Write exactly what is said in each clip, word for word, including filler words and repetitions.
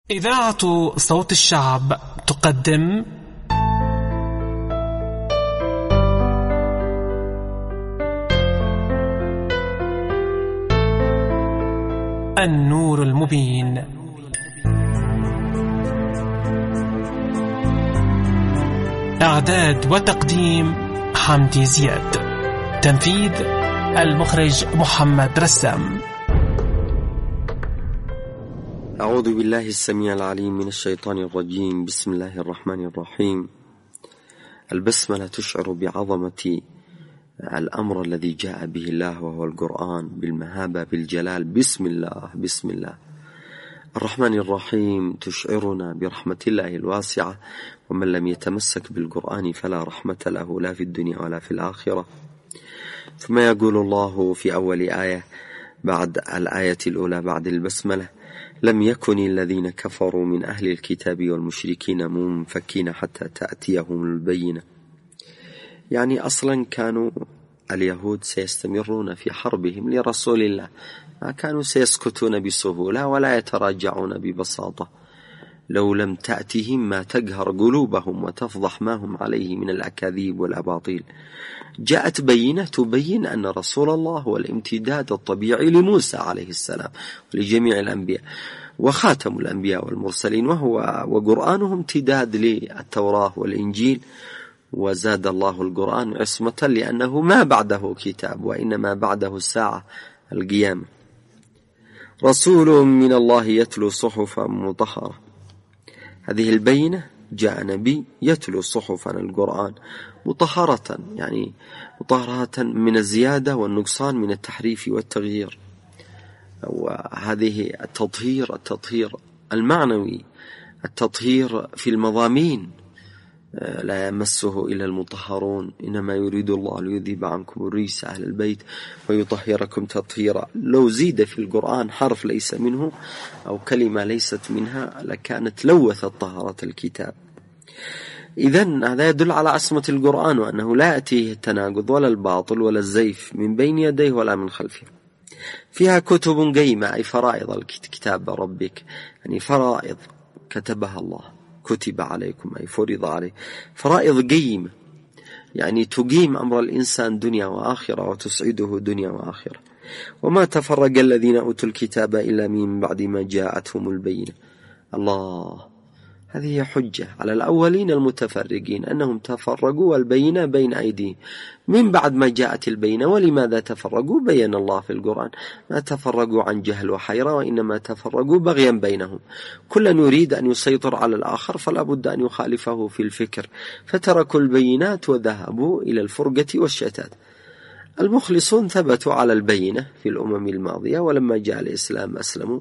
إذاعة صوت الشعب تقدم النور المبين. إعداد وتقديم حمدي زياد. تنفيذ المخرج محمد رسام. أعوذ بالله السميع العليم من الشيطان الرجيم. بسم الله الرحمن الرحيم. البسملة تشعر بعظمة الأمر الذي جاء به الله وهو القرآن، بالمهابة بالجلال. بسم الله بسم الله الرحمن الرحيم تشعرنا برحمة الله الواسعة، ومن لم يتمسك بالقرآن فلا رحمة له لا في الدنيا ولا في الآخرة. ثم يقول الله في أول آية بعد الآية الأولى بعد البسملة: لم يكن الذين كفروا من أهل الكتاب والمشركين منفكين حتى تأتيهم البينة. يعني أصلا كانوا اليهود سيستمرون في حربهم لرسول الله، ما كانوا سيسكتون بسهولة ولا يتراجعون ببساطة. لو لم تأتهم ما تقهر قلوبهم وتفضح ما هم عليه من الأكاذيب والأباطيل. جاءت بينة تبين أن رسول الله هو الامتداد الطبيعي لموسى عليه السلام ولجميع الأنبياء، وخاتم الأنبياء والمرسلين، وهو وقرآنه امتداد للتوراة والإنجيل. وزاد الله القرآن عصمة لأنه ما بعده كتاب، وإنما بعده الساعة القيامة. رسول من الله يتلو صحفا مطهرة. هذه البينة جاء نبي يتلو صحفا القرآن مطهرة، يعني مطهرة من الزيادة والنقصان، من التحريف والتغيير. وهذه التطهير التطهير المعنوي، التطهير في المضامين، لا يمسه إلا المطهرون. إنما يريد الله ليذهب عنكم الرجس أهل البيت ويطهركم تطهيرا. لو زيد في القرآن حرف ليس منه أو كلمة ليست منها لكانت لوثت طهارة الكتاب. إذن هذا يدل على عصمة القرآن، وأنه لا يأتيه التناقض ولا الباطل ولا الزيف من بين يديه ولا من خلفه. فيها كتب قيمة، أي فرائض الكتاب ربك، يعني فرائض كتبها الله، كتب عليكم أي فرض عليه. فرائض قيمة يعني تقيم أمر الإنسان دنيا وآخرة وتسعده دنيا وآخرة. وما تفرق الذين أوتوا الكتاب إلا من بعد ما جاءتهم البينة. الله، هذه حجة على الأولين المتفرقين أنهم تفرقوا والبينة بين أيديهم من بعد ما جاءت البينة. ولماذا تفرقوا؟ بين الله في القرآن: ما تفرقوا عن جهل وحيرة، وإنما تفرقوا بغيا بينهم. كل يريد أن يسيطر على الآخر فلا بد أن يخالفه في الفكر، فتركوا البينات وذهبوا إلى الفرقة والشتات. المخلصون ثبتوا على البينة في الأمم الماضية، ولما جاء الإسلام أسلموا.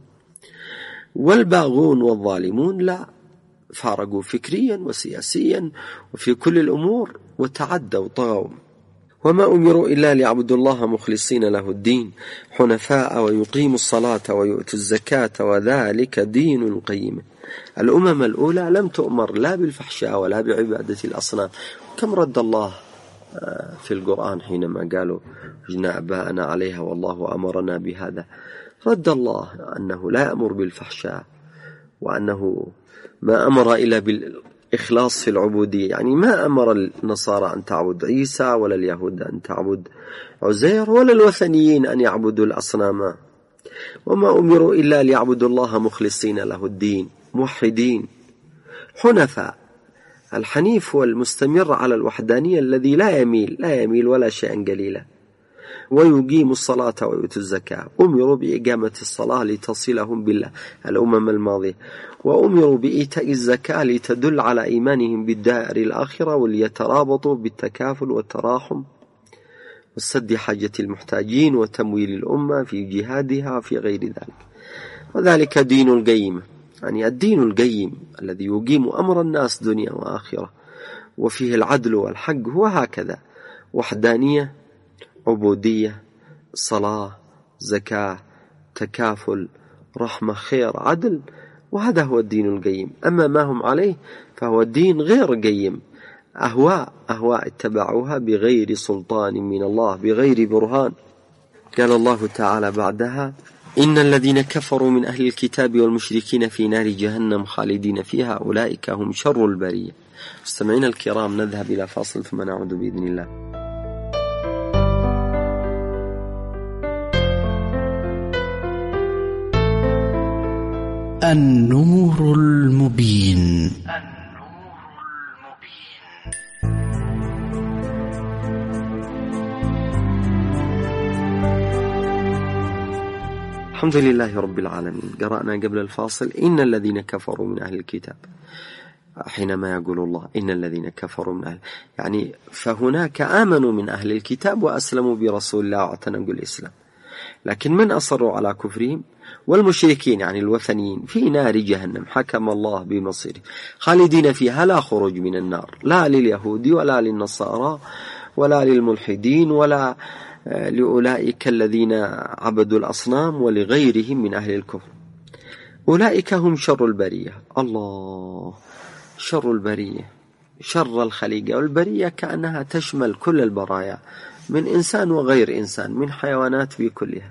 والباغون والظالمون لا، فارقوا فكريا وسياسيا وفي كل الأمور وتعدوا طغوا. وما أمروا إلا ليعبدوا الله مخلصين له الدين حنفاء ويقيموا الصلاة ويؤتوا الزكاة وذلك دين القيم. الأمم الأولى لم تؤمر لا بالفحشاء ولا بعبادة الأصنام. كم رد الله في القرآن حينما قالوا جنا أباءنا عليها والله أمرنا بهذا. رد الله أنه لا يأمر بالفحشاء، وأنه ما أمر إلا بالإخلاص في العبودية. يعني ما أمر النصارى أن تعبد عيسى، ولا اليهود أن تعبد عزير، ولا الوثنيين أن يعبدوا الأصنام. وما أمروا إلا ليعبدوا الله مخلصين له الدين موحدين حنفاء. الحنيف هو المستمر على الوحدانية الذي لا يميل لا يميل ولا شيئا قليلا. ويقيم الصلاة ويؤتوا الزكاة. أمروا بإقامة الصلاة لتصلهم بالله الأمم الماضية، وأمروا بإيتاء الزكاة لتدل على إيمانهم بالدار الآخرة، وليترابطوا بالتكافل والتراحم والسد حاجة المحتاجين وتمويل الأمة في جهادها في غير ذلك. وذلك دين القيم، يعني الدين القيم الذي يقيم أمر الناس دنيا وآخرة، وفيه العدل والحق. هو هكذا: وحدانية، عبودية، صلاة، زكاة، تكافل، رحمة، خير، عدل. وهذا هو الدين القيم. أما ما هم عليه فهو الدين غير قيم، أهواء أهواء اتبعوها بغير سلطان من الله، بغير برهان. قال الله تعالى بعدها: إن الذين كفروا من أهل الكتاب والمشركين في نار جهنم خالدين فيها أولئك هم شر البرية. مستمعينا الكرام، نذهب إلى فاصل ثم نعود بإذن الله. النور المبين. الحمد لله رب العالمين. قرأنا قبل الفاصل إن الذين كفروا من أهل الكتاب، حينما يقول الله إن الذين كفروا من أهل، يعني فهناك آمنوا من أهل الكتاب وأسلموا برسول الله واعتنقوا الإسلام، لكن من أصروا على كفرهم والمشركين يعني الوثنيين في نار جهنم حكم الله بمصيره خالدين فيها لا خروج من النار، لا لليهود ولا للنصارى ولا للملحدين ولا لأولئك الذين عبدوا الأصنام ولغيرهم من أهل الكفر. أولئك هم شر البرية. الله، شر البرية، شر الخليقة، والبرية كأنها تشمل كل البرايا من إنسان وغير إنسان، من حيوانات بكلها.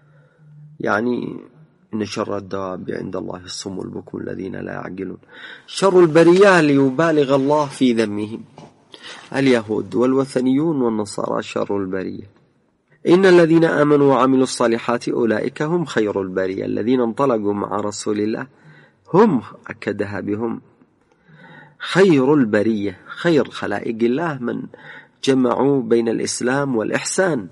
يعني إن شر الدواب عند الله الصم البكم الذين لا يعقلون. شر البرية ليبالغ الله في ذمهم، اليهود والوثنيون والنصارى شر البرية. إن الذين آمنوا وعملوا الصالحات أولئك هم خير البرية. الذين انطلقوا مع رسول الله هم، أكدها بهم، خير البرية، خير خلائق الله، من جمعوا بين الإسلام والإحسان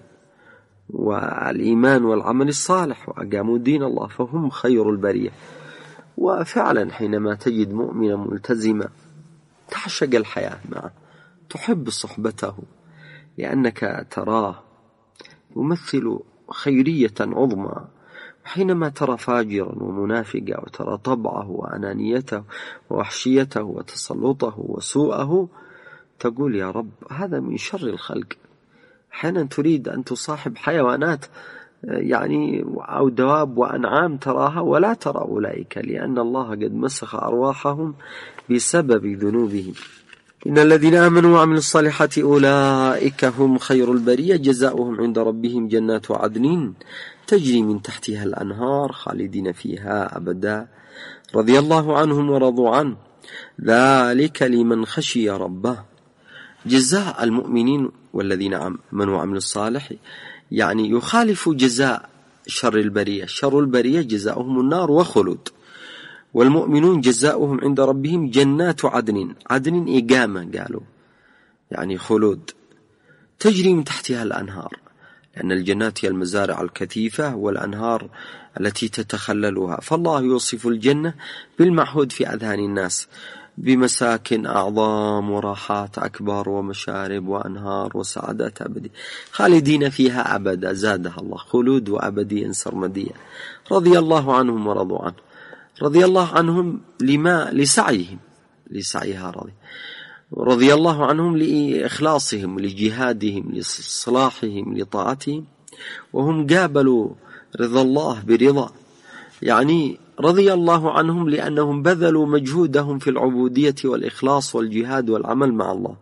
والإيمان والعمل الصالح وأقاموا دين الله، فهم خير البرية. وفعلا حينما تجد مؤمنا ملتزما تعشق الحياة معه، تحب صحبته، لأنك تراه يمثل خيرية عظمى. حينما ترى فاجرا ومنافقا وترى طبعه وأنانيته ووحشيته وتسلطه وسوءه، تقول يا رب هذا من شر الخلق. حينا تريد أن تصاحب حيوانات يعني أو دواب وأنعام تراها ولا ترى أولئك، لأن الله قد مسخ أرواحهم بسبب ذنوبهم. إن الذين آمنوا وعملوا الصالحات أولئك هم خير البرية جزاؤهم عند ربهم جنات عدن تجري من تحتها الأنهار خالدين فيها أبدا رضي الله عنهم ورضوا عنه ذلك لمن خشي ربه. جزاء المؤمنين والذين آمنوا وعملوا الصالح يعني يخالف جزاء شر البرية. شر البرية جزاؤهم النار وخلود، والمؤمنون جزاؤهم عند ربهم جنات عدن. عدن إقامة قالوا يعني خلود، تجري من تحتها الأنهار، لأن الجنات هي المزارع الكثيفة والأنهار التي تتخللها. فالله يوصف الجنة بالمعهود في أذهان الناس بمساكن أعظام وراحات أكبر ومشارب وأنهار وسعادات أبدية خالدين فيها أبدا، زادها الله خلود وأبديا سرمديا. رضي الله عنهم ورضوا عنه. رضي الله عنهم لما لسعيهم، لسعيها رضي رضي الله عنهم لإخلاصهم لجهادهم لصلاحهم لطاعتهم، وهم قابلوا رضا الله برضا. يعني رضي الله عنهم لأنهم بذلوا مجهودهم في العبودية والإخلاص والجهاد والعمل مع الله،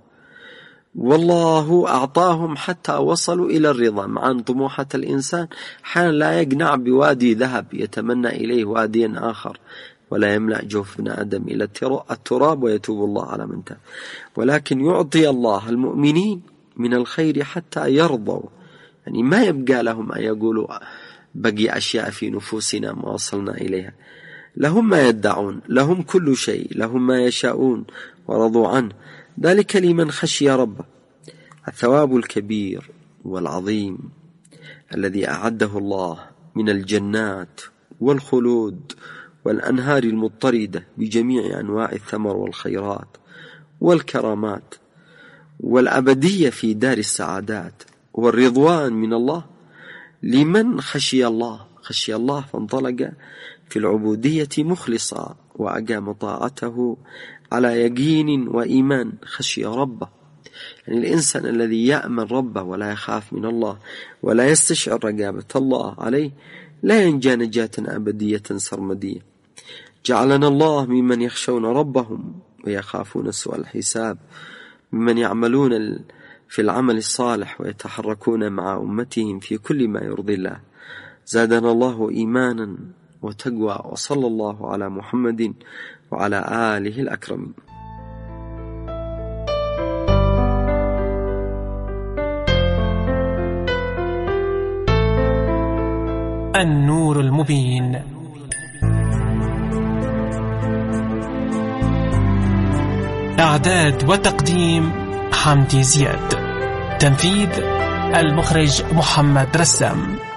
والله أعطاهم حتى وصلوا إلى الرضا. مع أن طموحة الإنسان حين لا يقنع بوادي ذهب يتمنى إليه واديا آخر، ولا يملأ جوف ابن آدم إلى التراب ويتوب الله على من تاب، ولكن يعطي الله المؤمنين من الخير حتى يرضوا. يعني ما يبقى لهم أن يقولوا بقي أشياء في نفوسنا ما وصلنا إليها. لهم ما يدعون، لهم كل شيء، لهم ما يشاءون ورضوا عنه. ذلك لمن خشي ربه. الثواب الكبير والعظيم الذي أعده الله من الجنات والخلود والأنهار المضطردة بجميع أنواع الثمر والخيرات والكرامات والأبدية في دار السعادات والرضوان من الله لمن خشي الله. خشي الله فانطلق في العبودية مخلصا وأقام طاعته على يقين وإيمان. خشي ربه يعني الإنسان الذي يأمن ربه ولا يخاف من الله ولا يستشعر رقابة الله عليه لا ينجى نجاة أبدية سرمدية. جعلنا الله ممن يخشون ربهم ويخافون سوء الحساب، ممن يعملون في العمل الصالح ويتحركون مع أمتهم في كل ما يرضي الله. زادنا الله إيمانا وتقوى، وصلى الله على محمد وعلى آله الأكرمين. النور المبين. إعداد وتقديم حمدي زياد. تنفيذ المخرج محمد رسام.